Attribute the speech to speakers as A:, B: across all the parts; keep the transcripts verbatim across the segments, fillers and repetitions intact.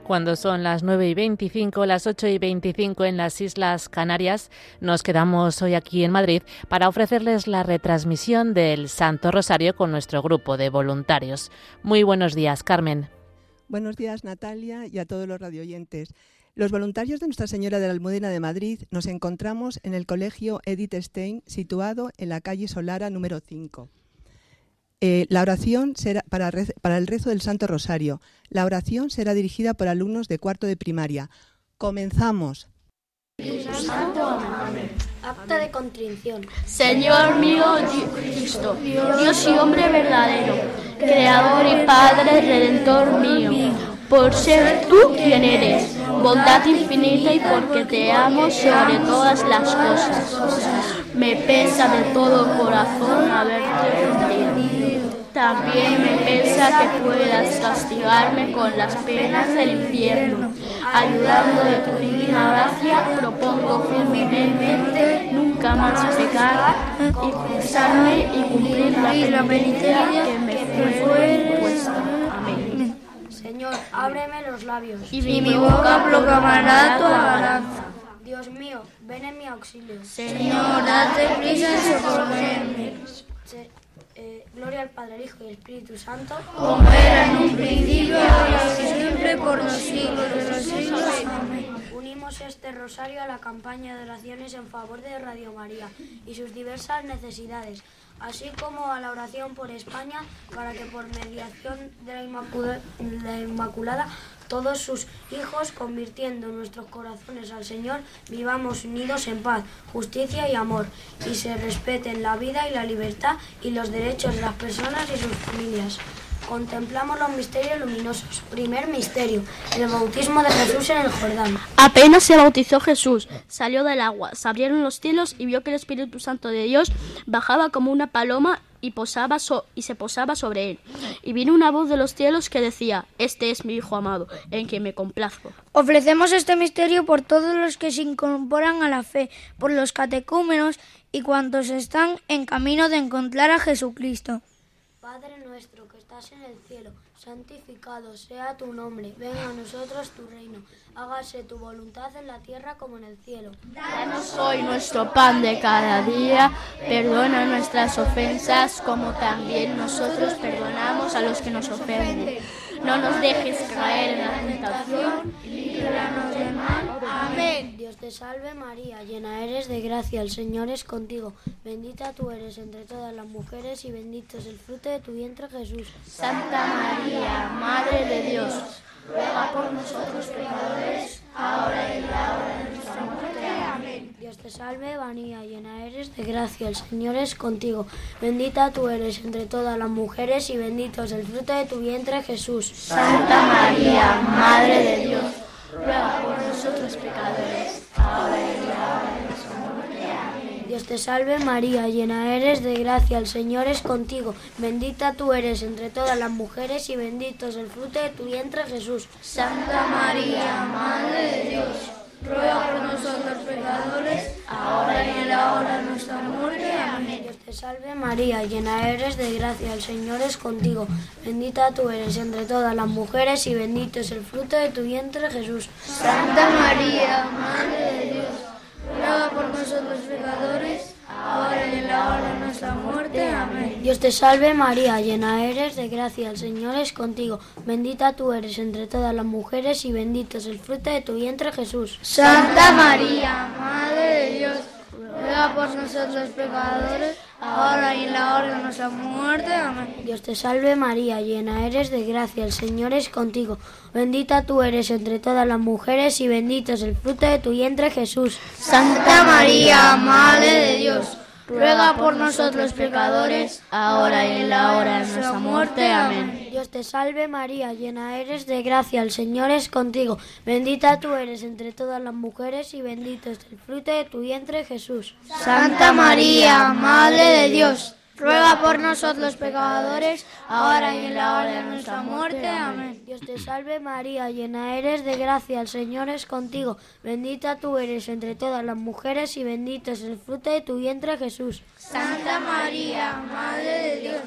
A: Cuando son las nueve y veinticinco, las ocho y veinticinco en las Islas Canarias, nos quedamos hoy aquí en Madrid para ofrecerles la retransmisión del Santo Rosario con nuestro grupo de voluntarios. Muy buenos días, Carmen.
B: Buenos días, Natalia, y a todos los radioyentes. Los voluntarios de Nuestra Señora de la Almudena de Madrid nos encontramos en el Colegio Edith Stein, situado en la calle Solara número cinco. Eh, la oración será para, rez, para el rezo del Santo Rosario. La oración será dirigida por alumnos de cuarto de primaria. Comenzamos.
C: Santo, amén.
D: Acta de contrición.
C: Señor mío Cristo, Dios y hombre verdadero, Creador y Padre Redentor mío, por ser tú quien eres, bondad infinita y porque te amo sobre todas las cosas. Me pesa de todo corazón haberte ofendido. También me pesa que puedas castigarme con las penas del infierno. Ayudando de tu divina gracia, propongo firmemente nunca más pecar y confesarme y cumplir la penitencia que me fue puesta. Amén.
D: Señor, ábreme los labios
C: y mi boca proclamará tu alabanza.
D: Dios mío, ven en mi auxilio.
C: Señor, date prisa en socorrerme.
D: Se, eh, gloria al Padre, al Hijo y al Espíritu Santo,
C: como era en un principio, ahora y siempre, por los siglos de los siglos. Amén.
D: Unimos este rosario a la campaña de oraciones en favor de Radio María y sus diversas necesidades, así como a la oración por España, para que por mediación de la Inmaculada, la Inmaculada todos sus hijos, convirtiendo nuestros corazones al Señor, vivamos unidos en paz, justicia y amor, y se respeten la vida y la libertad y los derechos de las personas y sus familias. Contemplamos los misterios luminosos. Primer misterio, el bautismo de Jesús en el Jordán.
E: Apenas se bautizó Jesús, salió del agua, se abrieron los cielos y vio que el Espíritu Santo de Dios bajaba como una paloma y, posaba so- y se posaba sobre él. Y vino una voz de los cielos que decía: Este es mi Hijo amado, en quien me complazco.
F: Ofrecemos este misterio por todos los que se incorporan a la fe, por los catecúmenos y cuantos están en camino de encontrar a Jesucristo.
D: Padre nuestro que estás en el cielo, santificado sea tu nombre. Venga a nosotros tu reino. Hágase tu voluntad en la tierra como en el cielo.
E: Danos hoy nuestro pan de cada día. Perdona nuestras ofensas, como también nosotros perdonamos a los que nos ofenden. No nos dejes caer en la tentación y líbranos del mal. Amén.
D: Dios te salve María, llena eres de gracia, el Señor es contigo. Bendita tú eres entre todas las mujeres y bendito es el fruto de tu vientre, Jesús.
E: Santa María, Madre de Dios, ruega por nosotros pecadores, ahora y en la hora de nuestra muerte. Amén.
D: Dios te salve María, llena eres de gracia, el Señor es contigo. Bendita tú eres entre todas las mujeres y bendito es el fruto de tu vientre, Jesús.
E: Santa María, Madre de Dios, ruega por nosotros pecadores, ahora y en la hora de nuestra muerte. Amén.
D: Dios te salve María, llena eres de gracia, el Señor es contigo. Bendita tú eres entre todas las mujeres y bendito es el fruto de tu vientre, Jesús.
E: Santa María, Madre de Dios, ruega por nosotros pecadores, ahora y en la hora de nuestra muerte. Amén.
D: Dios te salve María, llena eres de gracia, el Señor es contigo. Bendita tú eres entre todas las mujeres y bendito es el fruto de tu vientre, Jesús.
E: Santa María, Madre de Dios, ruega por nosotros pecadores, ahora y en la hora de nuestra muerte. Amén.
D: Dios te salve María, llena eres de gracia, el Señor es contigo. Bendita tú eres entre todas las mujeres y bendito es el fruto de tu vientre, Jesús.
E: Santa María, Madre de Dios, ruega por nosotros pecadores, ahora y en la hora de nuestra muerte. Amén.
D: Dios te salve María, llena eres de gracia, el Señor es contigo. Bendita tú eres entre todas las mujeres y bendito es el fruto de tu vientre, Jesús.
E: Santa María, Madre de Dios, ruega por nosotros pecadores, ahora y en la hora de nuestra muerte. Amén.
D: Dios te salve María, llena eres de gracia, el Señor es contigo. Bendita tú eres entre todas las mujeres y bendito es el fruto de tu vientre, Jesús.
E: Santa María, Madre de Dios, ruega por nosotros pecadores, ahora y en la hora de nuestra muerte. Amén.
D: Dios te salve María, llena eres de gracia, el Señor es contigo. Bendita tú eres entre todas las mujeres y bendito es el fruto de tu vientre, Jesús.
E: Santa María, Madre de Dios,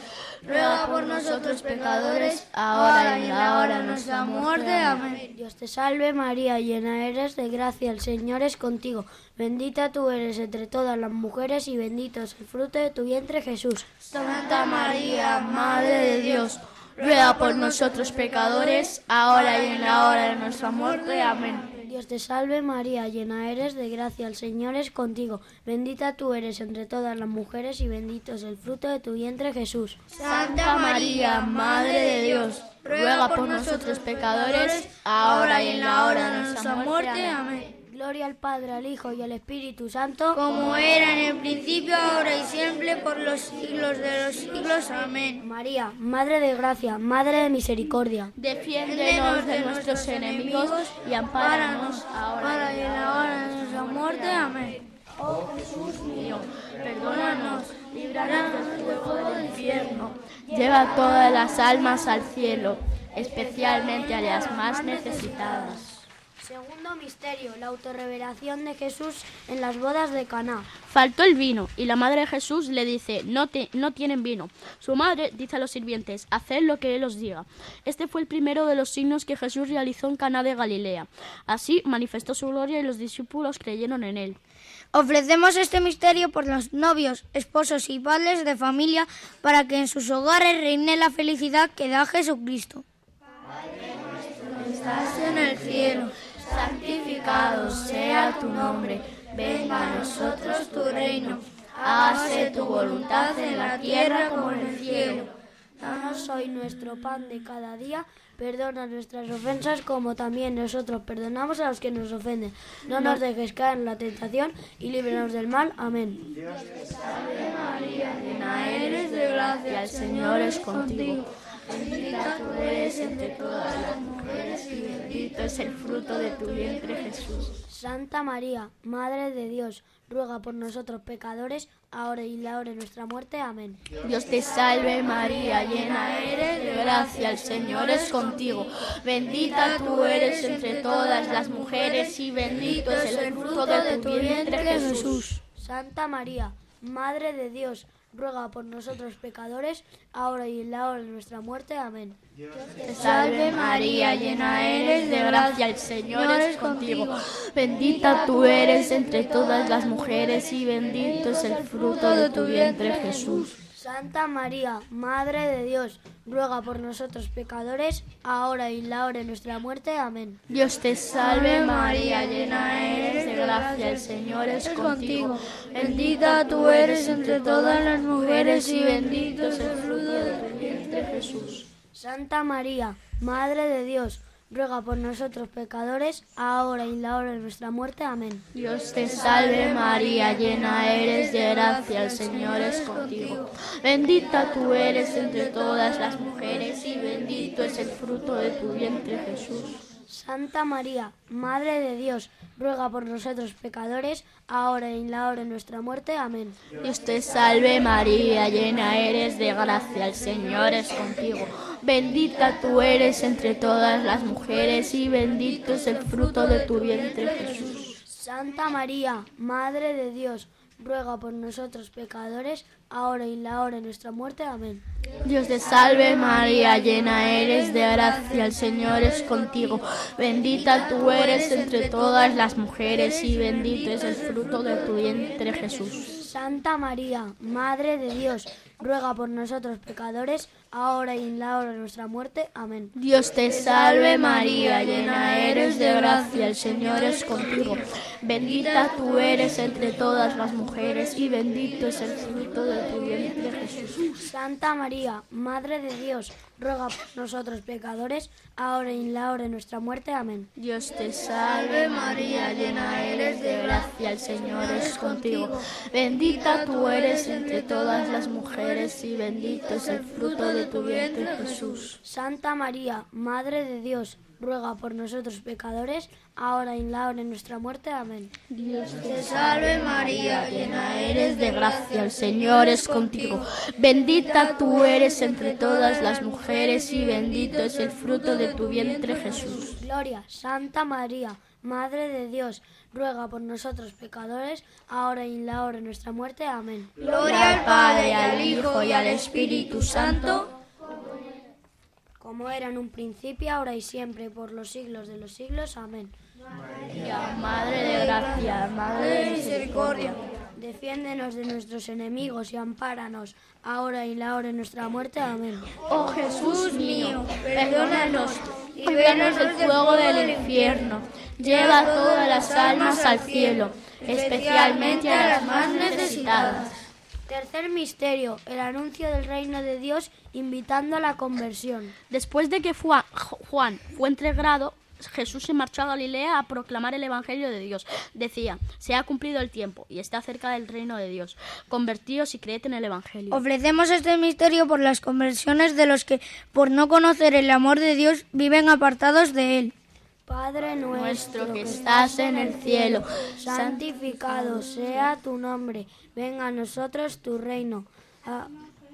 E: ruega por nosotros pecadores, ahora y en la hora de nuestra muerte. Amén.
D: Dios te salve María, llena eres de gracia, el Señor es contigo. Bendita tú eres entre todas las mujeres y bendito es el fruto de tu vientre, Jesús.
E: Santa María, Madre de Dios, ruega por nosotros pecadores, ahora y en la hora de nuestra muerte. Amén.
D: Dios te salve María, llena eres de gracia, el Señor es contigo. Bendita tú eres entre todas las mujeres y bendito es el fruto de tu vientre, Jesús.
E: Santa María, Madre de Dios, ruega por nosotros pecadores, ahora y en la hora de nuestra muerte. Amén.
D: Gloria al Padre, al Hijo y al Espíritu Santo,
F: como era en el principio, ahora y siempre, por los siglos de los siglos. Amén.
D: María, Madre de gracia, Madre de misericordia,
E: defiéndenos de nuestros enemigos y ampáranos ahora y en la hora de nuestra muerte. Amén. Oh Jesús mío, perdónanos, líbranos del fuego del infierno, lleva todas las almas al cielo, especialmente a las más necesitadas.
D: Segundo misterio, la autorrevelación de Jesús en las bodas de Caná.
G: Faltó el vino y la madre de Jesús le dice, no, te, no tienen vino. Su madre dice a los sirvientes, haced lo que él os diga. Este fue el primero de los signos que Jesús realizó en Caná de Galilea. Así manifestó su gloria y los discípulos creyeron en él.
F: Ofrecemos este misterio por los novios, esposos y padres de familia para que en sus hogares reine la felicidad que da Jesucristo.
E: Padre nuestro que estás en el cielo, santificado sea tu nombre, venga a nosotros tu reino, hágase tu voluntad en la tierra como en el cielo.
D: Danos hoy nuestro pan de cada día, perdona nuestras ofensas como también nosotros perdonamos a los que nos ofenden. No nos dejes caer en la tentación y líbranos del mal. Amén.
E: Dios te salve María, llena eres de gracia, el Señor es contigo. Bendita tú eres entre todas las mujeres y bendito es el fruto de tu vientre, Jesús.
D: Santa María, Madre de Dios, ruega por nosotros pecadores, ahora y en la hora de nuestra muerte. Amén.
E: Dios te salve María, llena eres de gracia, el Señor es contigo. Bendita tú eres entre todas las mujeres y bendito es el fruto de tu vientre, Jesús.
D: Santa María, Madre de Dios, ruega por nosotros pecadores, ahora y en la hora de nuestra muerte. Amén.
E: Dios te salve María, llena eres de gracia, el Señor es contigo. Bendita tú eres entre todas las mujeres y bendito es el fruto de tu vientre, Jesús.
D: Santa María, Madre de Dios, ruega por nosotros pecadores, ahora y en la hora de nuestra muerte. Amén.
E: Dios te salve María, llena eres de gracia, el Señor es contigo. Bendita tú eres entre todas las mujeres y bendito es el fruto de tu vientre, Jesús.
D: Santa María, Madre de Dios, ruega por nosotros pecadores, ahora y en la hora de nuestra muerte. Amén.
E: Dios te salve María, llena eres de gracia, el Señor es contigo. Bendita tú eres entre todas las mujeres y bendito es el fruto de tu vientre, Jesús.
D: Santa María, Madre de Dios, ruega por nosotros pecadores, ahora y en la hora de nuestra muerte. Amén.
E: Dios te salve María, llena eres de gracia, el Señor es contigo. Bendita tú eres entre todas las mujeres y bendito es el fruto de tu vientre, Jesús.
D: Santa María, Madre de Dios, ruega por nosotros pecadores, ahora y en la hora de nuestra muerte. Amén.
E: Dios te salve María, llena eres de gracia, el Señor es contigo. Bendita tú eres entre todas las mujeres y bendito es el fruto de tu vientre, Jesús.
D: Santa María, Madre de Dios, ruega por nosotros pecadores, ahora y en la hora de nuestra muerte. Amén.
E: Dios te salve María, llena eres de gracia, el Señor es contigo. Bendita tú eres entre todas las mujeres y bendito es el fruto de tu vientre, Jesús.
D: Santa María, Madre de Dios, ruega por nosotros pecadores, ahora y en la hora de nuestra muerte. Amén.
E: Dios te salve María, llena eres de gracia, el Señor es contigo. Bendita tú eres entre todas las mujeres y bendito es el fruto de tu vientre, Jesús.
D: Santa María, Madre de Dios, ruega por nosotros pecadores, ahora y en la hora de nuestra muerte. Amén.
E: Dios te salve María, llena eres de gracia, el Señor es contigo. Bendita tú eres entre todas las mujeres y bendito es el fruto de tu vientre, Jesús.
D: Gloria, Santa María, Madre de Dios, ruega por nosotros pecadores, ahora y en la hora de nuestra muerte. Amén.
E: Gloria al Padre, al Hijo y al Espíritu Santo,
D: como era en un principio, ahora y siempre, por los siglos de los siglos. Amén.
E: María, Madre de gracia, Madre de misericordia,
D: defiéndenos de nuestros enemigos y ampáranos, ahora y en la hora de nuestra muerte. Amén.
E: Oh Jesús mío, perdónanos y líbranos del fuego del infierno. Lleva a todas las almas al cielo, especialmente a las más necesitadas.
D: Tercer misterio, el anuncio del reino de Dios invitando a la conversión.
G: Después de que Juan fue entregado, Jesús se marchó a Galilea a proclamar el Evangelio de Dios. Decía: se ha cumplido el tiempo y está cerca del reino de Dios. Convertíos y creed en el Evangelio.
F: Ofrecemos este misterio por las conversiones de los que, por no conocer el amor de Dios, viven apartados de él.
D: Padre nuestro
E: que estás en el cielo,
D: santificado sea tu nombre. Venga a nosotros tu reino. Ha-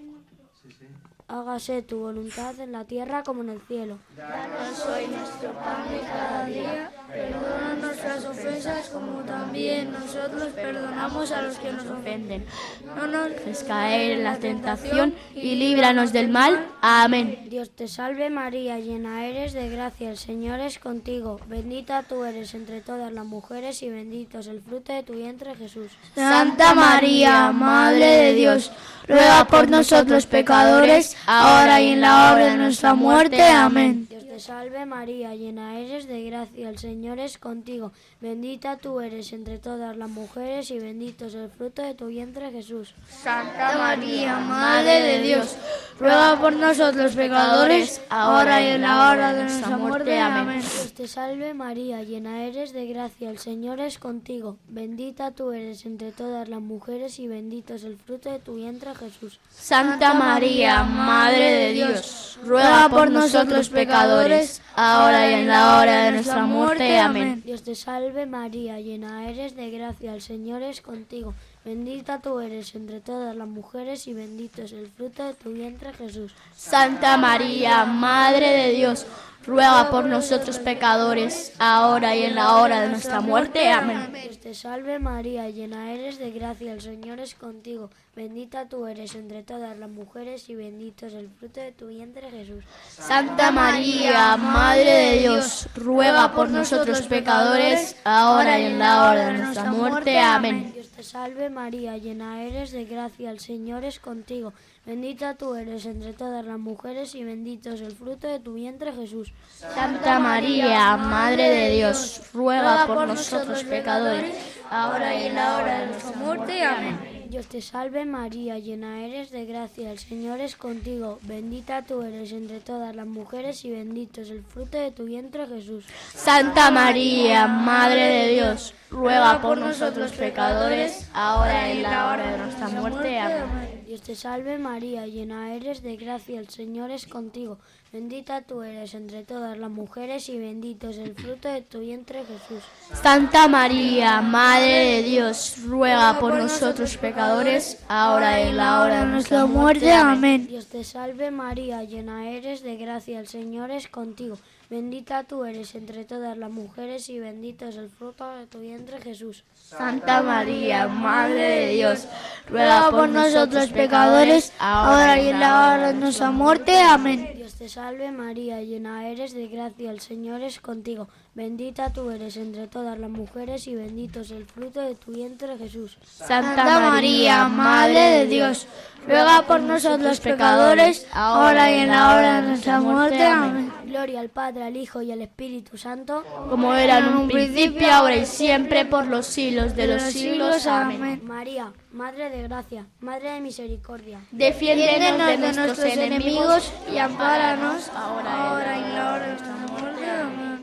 D: Hágase tu voluntad en la tierra como en el cielo.
E: Danos hoy nuestro pan de cada día. Perdona nuestras ofensas como también nosotros perdonamos a los que nos ofenden. No nos dejes caer en la tentación y líbranos del mal. Amén.
D: Dios te salve María, llena eres de gracia, el Señor es contigo. Bendita tú eres entre todas las mujeres y bendito es el fruto de tu vientre, Jesús.
E: Santa María, Madre de Dios, ruega por nosotros pecadores, ahora y en la hora de nuestra muerte. Amén.
D: Dios te salve María, llena eres de gracia, el Señor es contigo. Bendita tú eres entre todas las mujeres y bendito es el fruto de tu vientre, Jesús.
E: Santa María, Madre de Dios, ruega por nosotros pecadores, ahora y en la hora de nuestra muerte. Amén.
D: Dios te salve María, llena eres de gracia, el Señor es contigo. Bendita tú eres entre todas las mujeres y bendito es el fruto de tu vientre, Jesús.
E: Santa María, Madre de Dios, ruega por nosotros pecadores, ahora y en la hora de nuestra muerte. Amén.
D: Dios te salve María, llena eres de gracia, el Señor es contigo. Bendita tú eres entre todas las mujeres y bendito es el fruto de tu vientre, Jesús.
E: Santa María, Madre de Dios, ruega por nosotros pecadores, ahora y en la hora de nuestra muerte. Amén.
D: Dios te salve María, llena eres de gracia, el Señor es contigo. Bendita tú eres entre todas las mujeres y bendito es el fruto de tu vientre, Jesús.
E: Santa María, Madre de Dios, ruega por nosotros pecadores, ahora y en la hora de nuestra muerte. Amén.
D: Dios te salve María, llena eres de gracia, el Señor es contigo. Bendita tú eres entre todas las mujeres y bendito es el fruto de tu vientre, Jesús.
E: Santa María, Madre de Dios, ruega por nosotros pecadores, ahora y en la hora de nuestra muerte. Amén.
D: Dios te salve María, llena eres de gracia, el Señor es contigo. Bendita tú eres entre todas las mujeres y bendito es el fruto de tu vientre, Jesús.
E: Santa María, Madre de Dios, ruega por nosotros pecadores, ahora y en la hora de nuestra muerte. Amén.
D: Dios te salve María, llena eres de gracia, el Señor es contigo. Bendita tú eres entre todas las mujeres y bendito es el fruto de tu vientre, Jesús.
E: Santa María, Madre de Dios, ruega por nosotros pecadores, ahora y en la hora de nuestra muerte. Amén.
D: Dios te salve María, llena eres de gracia, el Señor es contigo. Bendita tú eres entre todas las mujeres y bendito es el fruto de tu vientre, Jesús.
E: Santa María, Madre de Dios, ruega por nosotros pecadores, ahora y en la hora de nuestra muerte. Amén.
D: Dios te salve María, llena eres de gracia, el Señor es contigo. Bendita tú eres entre todas las mujeres y bendito es el fruto de tu vientre, Jesús.
E: Santa María, Madre de Dios, ruega por nosotros pecadores, ahora y en la hora de nuestra muerte. Amén.
D: Gloria al Padre, al Hijo y al Espíritu Santo,
E: como era en un principio, ahora y siempre, por los siglos de los siglos. Amén.
D: María, Madre de gracia, Madre de misericordia,
E: defiéndenos de nuestros enemigos y ampáranos ahora y en la hora de nuestra muerte. Amén.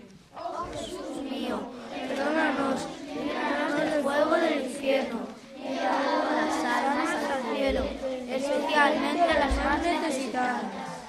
D: Jesús mío,
E: Perdónanos, líbranos del fuego del infierno, y lleva las almas al cielo, especialmente a las más necesitadas.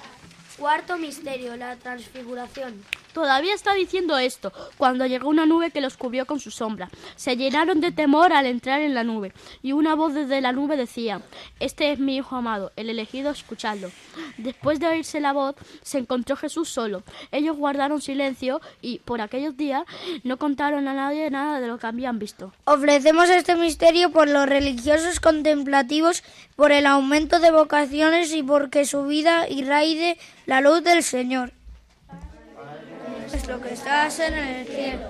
D: Cuarto misterio, la transfiguración.
G: Todavía está diciendo esto, cuando llegó una nube que los cubrió con su sombra. Se llenaron de temor al entrar en la nube, y una voz desde la nube decía: Este es mi Hijo amado, el elegido, escuchadlo. Después de oírse la voz, se encontró Jesús solo. Ellos guardaron silencio y, por aquellos días, no contaron a nadie nada de lo que habían visto.
F: Ofrecemos este misterio por los religiosos contemplativos, por el aumento de vocaciones y porque su vida irradie la luz del Señor. Es lo que estás en el cielo,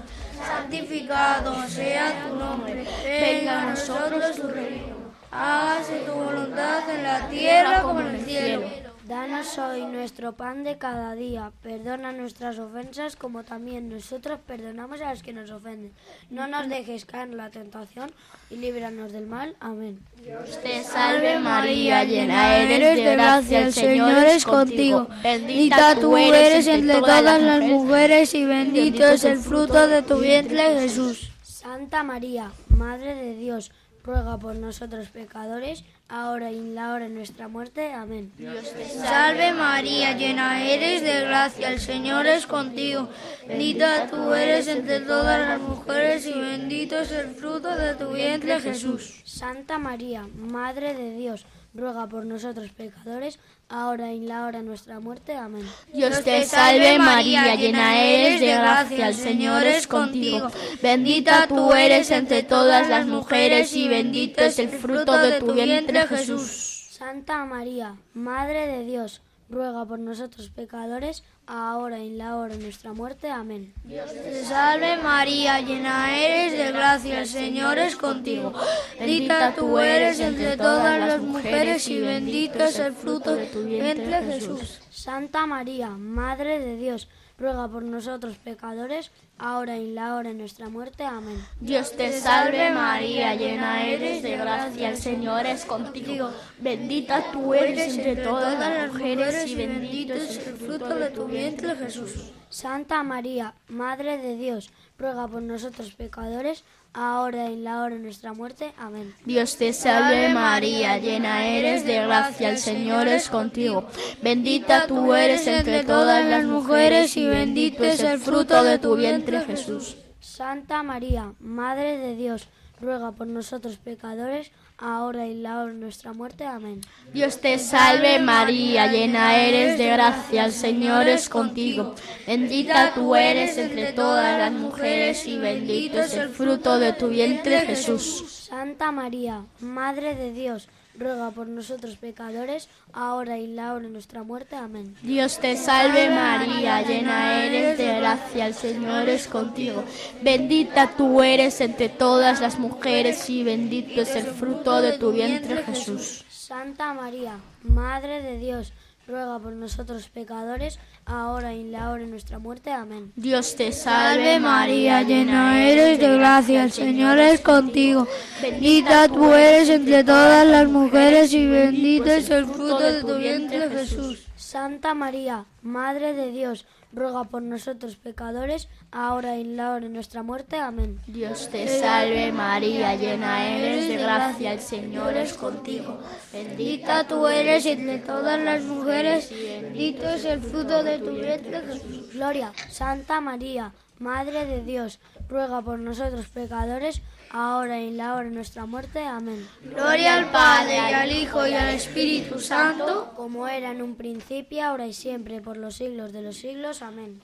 F: santificado sea tu nombre, venga a nosotros tu reino, hágase tu voluntad en la tierra como en el cielo.
D: Danos hoy nuestro pan de cada día. Perdona nuestras ofensas como también nosotros perdonamos a los que nos ofenden. No nos dejes caer en la tentación y líbranos del mal. Amén.
G: Dios te salve María, llena eres de gracia, el Señor es contigo. Bendita tú eres entre todas las mujeres y bendito es el fruto de tu vientre, Jesús.
D: Santa María, Madre de Dios, ruega por nosotros pecadores, ahora y en la hora de nuestra muerte. Amén.
F: Dios te salve María, llena eres de gracia, el Señor es contigo. Bendita tú eres entre todas las mujeres y bendito es el fruto de tu vientre, Jesús.
D: Santa María, Madre de Dios, ruega por nosotros pecadores, ahora y en la hora de nuestra muerte. Amén.
G: Dios te salve María, llena eres de gracia, el Señor es contigo. Bendita tú eres entre todas las mujeres y bendito es el fruto de tu vientre, Jesús.
D: Santa María, Madre de Dios, ruega por nosotros pecadores, ahora y en la hora de nuestra muerte. Amén.
F: Dios te salve María, llena eres de gracia, el Señor es contigo. Bendita tú eres entre todas las mujeres y bendito es el fruto de tu vientre, Jesús.
D: Santa María, Madre de Dios, ruega por nosotros pecadores, ahora y en la hora de nuestra muerte. Amén.
G: Dios te salve María, llena eres de gracia, el Señor es contigo. Bendita tú eres entre todas las mujeres y bendito es el fruto de tu vientre, Jesús.
D: Santa María, Madre de Dios, ruega por nosotros pecadores, ahora y en la hora de nuestra muerte. Amén.
G: Dios te salve María, llena eres de gracia, el Señor es contigo. Bendita tú eres entre todas las mujeres y bendito es el fruto de tu vientre, Jesús.
D: Santa María, Madre de Dios, ruega por nosotros pecadores, ahora y en la hora de nuestra muerte. Amén.
G: Dios te salve María, llena eres de gracia, el Señor es contigo. Bendita tú eres entre todas las mujeres y bendito es el fruto de tu vientre, Jesús.
D: Santa María, Madre de Dios, ruega por nosotros pecadores, ahora y en la hora de nuestra muerte. Amén.
G: Dios te salve María, llena eres de gracia, el Señor es contigo. Bendita tú eres entre todas las mujeres y bendito es el fruto de tu vientre, Jesús.
D: Santa María, Madre de Dios, ruega por nosotros pecadores, ahora y en la hora de nuestra muerte. Amén.
G: Dios te salve María, llena eres de gracia, el Señor es contigo. Bendita tú eres entre todas las mujeres y bendito es el fruto de tu vientre, Jesús.
D: Santa María, Madre de Dios, ruega por nosotros pecadores, ahora y en la hora de nuestra muerte. Amén.
G: Dios te salve María, llena eres de gracia, el Señor es contigo. Bendita tú eres entre todas las mujeres y bendito es el fruto de tu vientre, Jesús.
D: Gloria, Santa María, Madre de Dios, ruega por nosotros pecadores, ahora y en la hora de nuestra muerte. Amén.
F: Gloria al Padre, y al Hijo, y al Espíritu Santo,
D: como era en un principio, ahora y siempre, por los siglos de los siglos. Amén.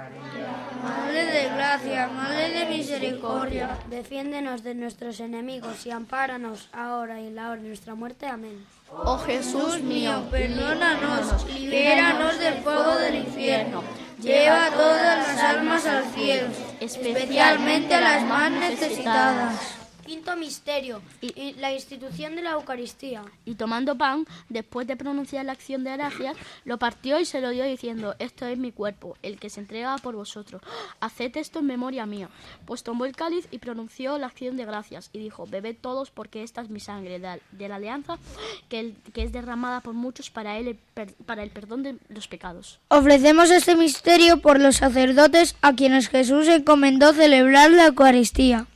F: Madre de gracia, Madre de misericordia,
D: defiéndenos de nuestros enemigos y ampáranos ahora y en la hora de nuestra muerte. Amén.
G: Oh Jesús mío,
F: perdónanos, libéranos del fuego del infierno, lleva todas las almas al cielo, especialmente a las más necesitadas.
D: Quinto misterio, y la institución de la Eucaristía.
G: Y tomando pan, después de pronunciar la acción de gracias, lo partió y se lo dio diciendo: esto es mi cuerpo, el que se entrega por vosotros. Haced esto en memoria mía. Pues tomó el cáliz y pronunció la acción de gracias y dijo: bebed todos, porque esta es mi sangre de, de la alianza, que, el, que es derramada por muchos para el, para el perdón de los pecados.
F: Ofrecemos este misterio por los sacerdotes a quienes Jesús encomendó celebrar la Eucaristía.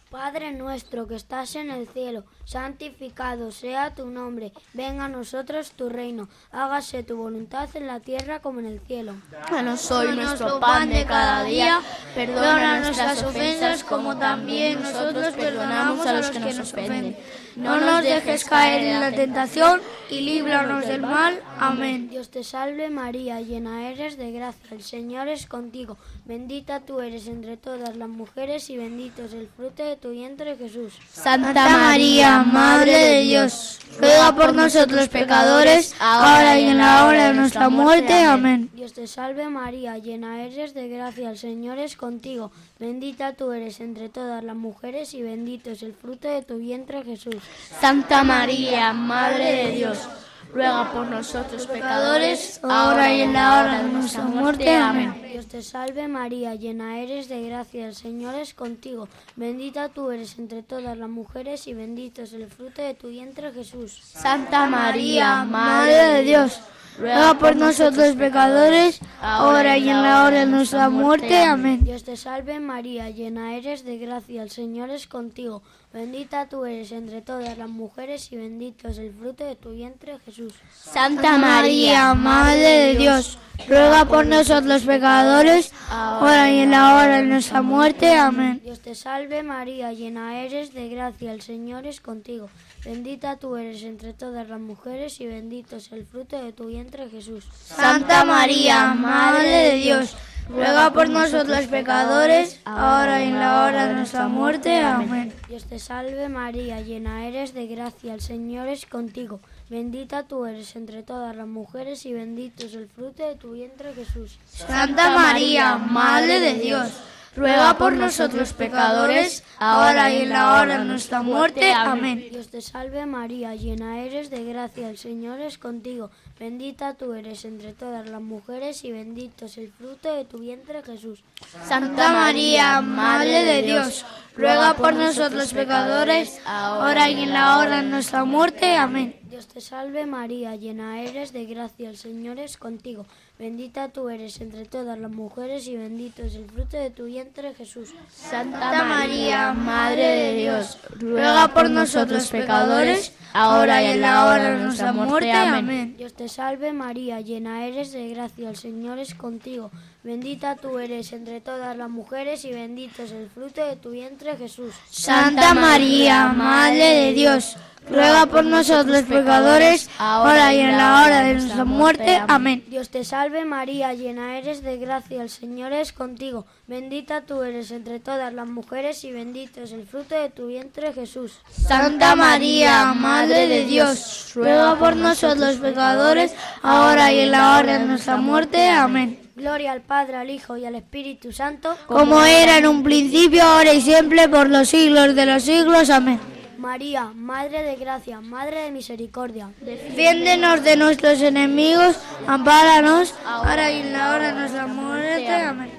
D: Padre nuestro que estás en el cielo, santificado sea tu nombre. Venga a nosotros tu reino. Hágase tu voluntad en la tierra como en el cielo.
E: Danos hoy nuestro pan de cada día. Perdona nuestras ofensas como también nosotros perdonamos a los que nos ofenden. No nos dejes caer en la tentación y líbranos del mal. Amén.
D: Dios te salve María, llena eres de gracia, el Señor es contigo. Bendita tú eres entre todas las mujeres y bendito es el fruto de tu vientre, Jesús.
E: Santa María, Madre de Dios, ruega por nosotros pecadores, ahora y en la hora de nuestra muerte. Amén.
D: Dios te salve María, llena eres de gracia, el Señor es contigo. Bendita tú eres entre todas las mujeres y bendito es el fruto de tu vientre, Jesús.
E: Santa María, Madre de Dios, ruega por nosotros pecadores, ahora y en la hora de nuestra muerte. Amén.
D: Dios te salve María, llena eres de gracia, el Señor es contigo. Bendita tú eres entre todas las mujeres y bendito es el fruto de tu vientre, Jesús.
E: Santa María, Madre de Dios, ruega por nosotros pecadores, ahora y en la hora de nuestra muerte. Amén.
D: Dios te salve María, llena eres de gracia, el Señor es contigo. Bendita tú eres entre todas las mujeres y bendito es el fruto de tu vientre, Jesús.
E: Santa María, Madre de Dios, ruega por nosotros pecadores, ahora y en la hora de nuestra muerte. Amén.
D: Dios te salve María, llena eres de gracia, el Señor es contigo. Bendita tú eres entre todas las mujeres y bendito es el fruto de tu vientre, Jesús.
E: Santa María, Madre de Dios, ruega por nosotros pecadores, ahora y en la hora de nuestra muerte. Amén.
D: Dios te salve María, llena eres de gracia, el Señor es contigo. Bendita tú eres entre todas las mujeres y bendito es el fruto de tu vientre, Jesús.
E: Santa María, Madre de Dios, ruega por nosotros pecadores, ahora y en la hora de nuestra muerte. Amén.
D: Dios te salve María, llena eres de gracia, el Señor es contigo. Bendita tú eres entre todas las mujeres y bendito es el fruto de tu vientre, Jesús.
E: Santa María, Madre de Dios, ruega por nosotros pecadores, ahora y en la hora de nuestra muerte. Amén.
D: Dios te salve María, llena eres de gracia, el Señor es contigo. Bendita tú eres entre todas las mujeres y bendito es el fruto de tu vientre, Jesús.
E: Santa María, Madre de Dios, ruega por nosotros pecadores, ahora y en la hora de nuestra muerte. Amén.
D: Dios te salve María, llena eres de gracia, el Señor es contigo. Bendita tú eres entre todas las mujeres y bendito es el fruto de tu vientre, Jesús.
E: Santa María, Madre de Dios, ruega por nosotros pecadores, ahora y en la hora de nuestra muerte. Amén.
D: Dios te salve María, llena eres de gracia, el Señor es contigo. Bendita tú eres entre todas las mujeres y bendito es el fruto de tu vientre, Jesús.
E: Santa María, Madre de Dios, ruega por nosotros pecadores, ahora y en la hora de nuestra muerte. Amén.
D: Gloria al Padre, al Hijo y al Espíritu Santo,
E: como era en un principio, ahora y siempre, por los siglos de los siglos. Amén.
D: María, Madre de gracia, Madre de misericordia,
E: defiéndenos de nuestros enemigos, ampáranos, ahora y en la hora de nuestra muerte. Amén.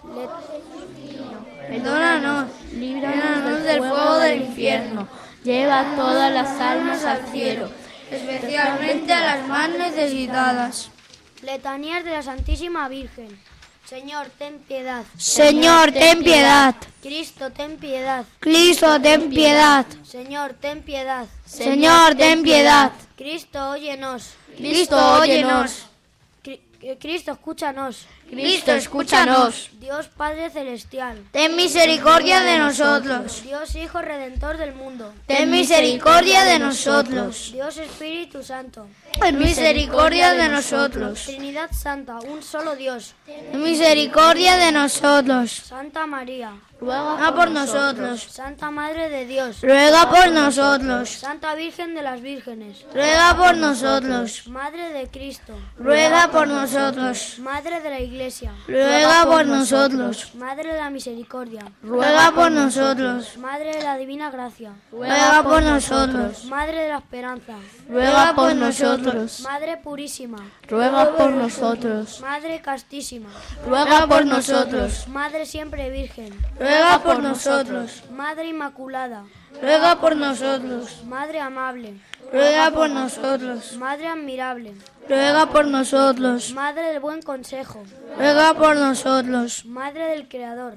E: Perdónanos, líbranos del fuego del infierno, lleva todas las almas al cielo, especialmente a las más necesitadas.
D: Letanías de la Santísima Virgen. Señor, ten piedad.
E: Señor, ten piedad.
D: Cristo, ten piedad.
E: Cristo, ten piedad.
D: Señor, ten piedad.
E: Señor, ten piedad.
D: Cristo, óyenos.
E: Cristo, óyenos.
D: Cristo, escúchanos.
E: Cristo, escúchanos.
D: Dios Padre Celestial,
E: ten misericordia de nosotros.
D: Dios Hijo Redentor del mundo,
E: ten misericordia de nosotros.
D: Dios Espíritu Santo,
E: ten misericordia de nosotros.
D: Trinidad Santa, un solo Dios,
E: ten misericordia de nosotros.
D: Santa María,
E: ruega por nosotros.
D: Santa Madre de Dios,
E: ruega por nosotros.
D: Santa Virgen de las Vírgenes,
E: ruega por nosotros.
D: Madre de Cristo,
E: ruega por nosotros.
D: Madre de la Iglesia,
E: ruega por nosotros.
D: Madre de la Misericordia,
E: ruega por nosotros.
D: Madre de la Divina Gracia,
E: ruega por nosotros.
D: Madre de la Esperanza,
E: ruega por nosotros.
D: Madre Purísima,
E: ruega por nosotros.
D: Madre Castísima,
E: ruega por nosotros.
D: Madre Siempre Virgen,
E: ruega por nosotros.
D: Madre Inmaculada,
E: ruega por nosotros.
D: Madre Amable,
E: ruega por nosotros.
D: Madre Admirable,
E: ruega por nosotros.
D: Madre del Buen Consejo,
E: ruega por nosotros.
D: Madre del Creador,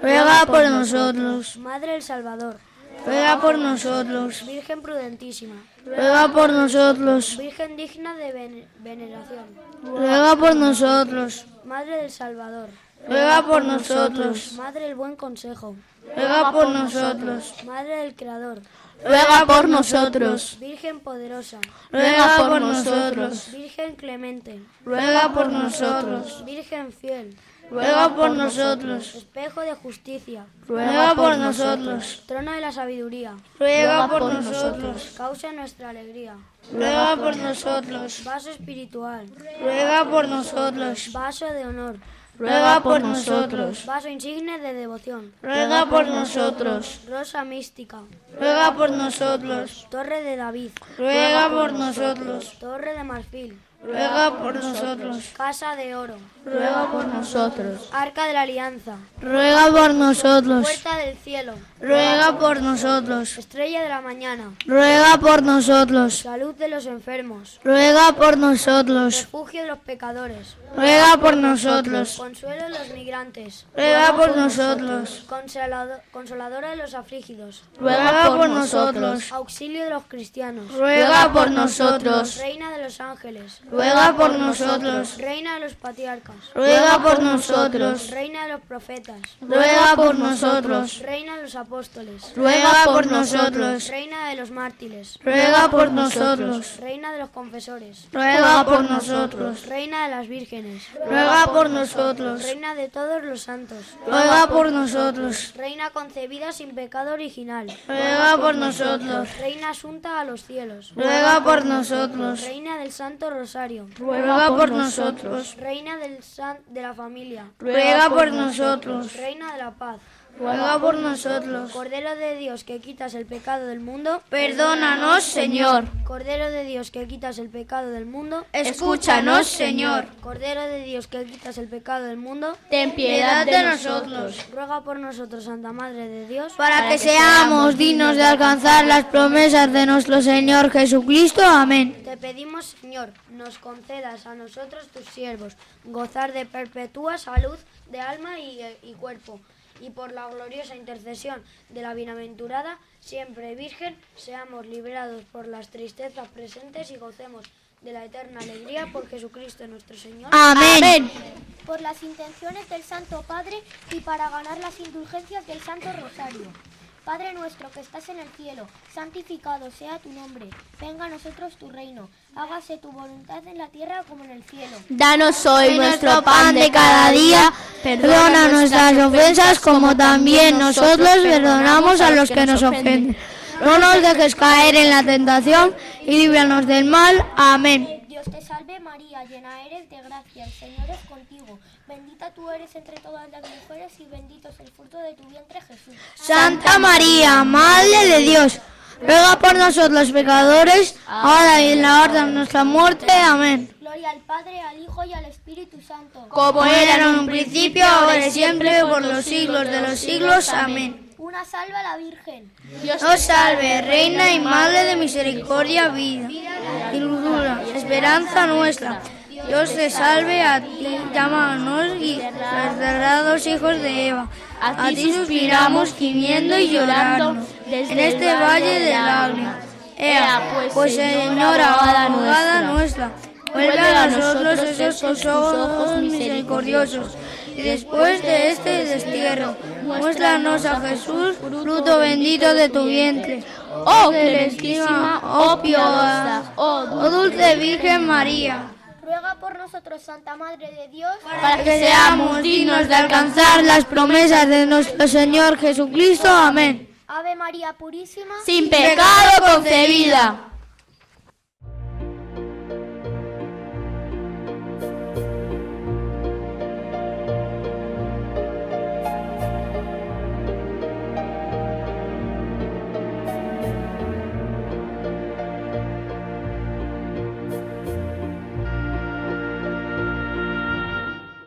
F: ruega por nosotros.
D: Madre del Salvador,
F: Ruega por nosotros.
D: Virgen prudentísima,
F: Ruega por nosotros.
D: Virgen digna de ven- veneración,
F: Ruega por nosotros.
D: Madre del Salvador,
F: Ruega por nosotros.
D: Madre del buen consejo,
F: Ruega por nosotros.
D: Madre del Creador,
G: Ruega por nosotros.
D: Virgen poderosa,
F: Ruega por nosotros.
D: Virgen clemente,
F: Ruega por nosotros.
D: Virgen fiel,
F: Ruega por nosotros.
D: espejo de justicia,
F: Ruega por nosotros.
D: trono de la sabiduría,
F: Ruega por nosotros.
D: causa de nuestra alegría,
F: Ruega por nosotros.
D: vaso espiritual,
F: Ruega por nosotros.
D: vaso de honor,
F: Ruega por nosotros.
D: vaso insigne de devoción,
F: Ruega por nosotros.
D: rosa mística,
F: Ruega por nosotros.
D: torre de David,
F: Ruega por nosotros.
D: torre de marfil,
F: Ruega por nosotros.
D: casa de oro,
F: Ruega por nosotros.
D: arca de la alianza,
F: Ruega por nosotros.
D: puerta del cielo,
F: Ruega por nosotros.
D: estrella de la mañana,
F: Ruega por nosotros.
D: salud de los enfermos,
F: Ruega por nosotros.
D: refugio de los pecadores,
F: Ruega por nosotros.
D: consuelo de los migrantes,
F: Ruega por nosotros.
D: consolado- consoladora de los afligidos,
F: Ruega por nosotros.
D: auxilio de los cristianos,
F: Ruega por nosotros.
D: reina de los ángeles,
F: Ruega por nosotros.
D: reina de los patriarcas,
F: Ruega por nosotros.
D: reina de los profetas,
F: Ruega por nosotros.
D: reina de los apóstoles,
F: Ruega por nosotros.
D: reina de los mártires,
F: Ruega por nosotros.
D: reina de los confesores,
F: Ruega por nosotros.
D: reina de las vírgenes,
F: Ruega por nosotros.
D: reina de todos los santos,
F: Ruega por nosotros.
D: reina concebida sin pecado original,
F: Ruega por nosotros.
D: reina asunta a los cielos,
F: Ruega por nosotros.
D: reina del Santo Rosario,
F: Ruega por nosotros.
D: reina del san- de la familia,
F: Ruega por nosotros.
D: reina de la paz,
F: Ruega por nosotros.
D: Cordero de Dios que quitas el pecado del mundo,
F: Perdónanos, Señor.
D: Cordero de Dios que quitas el pecado del mundo,
F: Escúchanos, Señor.
D: Cordero de Dios que quitas el pecado del mundo,
G: Ten piedad de nosotros.
D: ruega por nosotros, Santa Madre de Dios,
F: Para que seamos dignos de alcanzar las promesas de nuestro Señor Jesucristo. Amén.
D: te pedimos, Señor, nos concedas a nosotros, tus siervos, gozar de perpetua salud de alma y, y cuerpo, y por la gloriosa intercesión de la bienaventurada siempre Virgen, seamos liberados por las tristezas presentes y gocemos de la eterna alegría por Jesucristo nuestro Señor.
F: Amén.
H: Por las intenciones del Santo Padre y para ganar las indulgencias del Santo Rosario. Padre nuestro que estás en el cielo, santificado sea tu nombre. Venga a nosotros tu reino. Hágase tu voluntad en la tierra como en el cielo.
G: Danos hoy
F: Nuestro pan de cada día, perdona nuestras ofensas como también nosotros perdonamos a los que nos ofenden. No nos dejes caer en la tentación y líbranos del mal. Amén.
H: Dios te salve María, llena eres de gracia, el Señor es contigo. Bendita tú eres entre todas las mujeres y bendito es el fruto de tu vientre Jesús.
F: Santa María, Madre de Dios, ruega por nosotros pecadores, ahora y en la hora de nuestra muerte. Amén.
H: Gloria al Padre, al Hijo y al Espíritu Santo.
F: Como era en un principio, ahora y siempre, por los siglos de los siglos. Amén.
H: Una salva a la Virgen.
F: Nos salve, Reina y Madre de misericordia, vida y dulzura, esperanza nuestra. Dios te salve, a ti llámanos y desterrados hijos de Eva. A ti suspiramos, gimiendo y llorando en este valle de lágrimas. Ea, pues Señora, abogada nuestra, vuelve a nosotros esos tus ojos misericordiosos. Y después de este destierro, muéstranos a Jesús, fruto bendito de tu vientre. Oh clementísima, oh piadosa, oh dulce Virgen María.
H: Ruega por nosotros, Santa Madre de Dios,
F: Para que seamos dignos de alcanzar las promesas de nuestro Señor Jesucristo. Amén.
H: Ave María Purísima,
G: sin pecado concebida.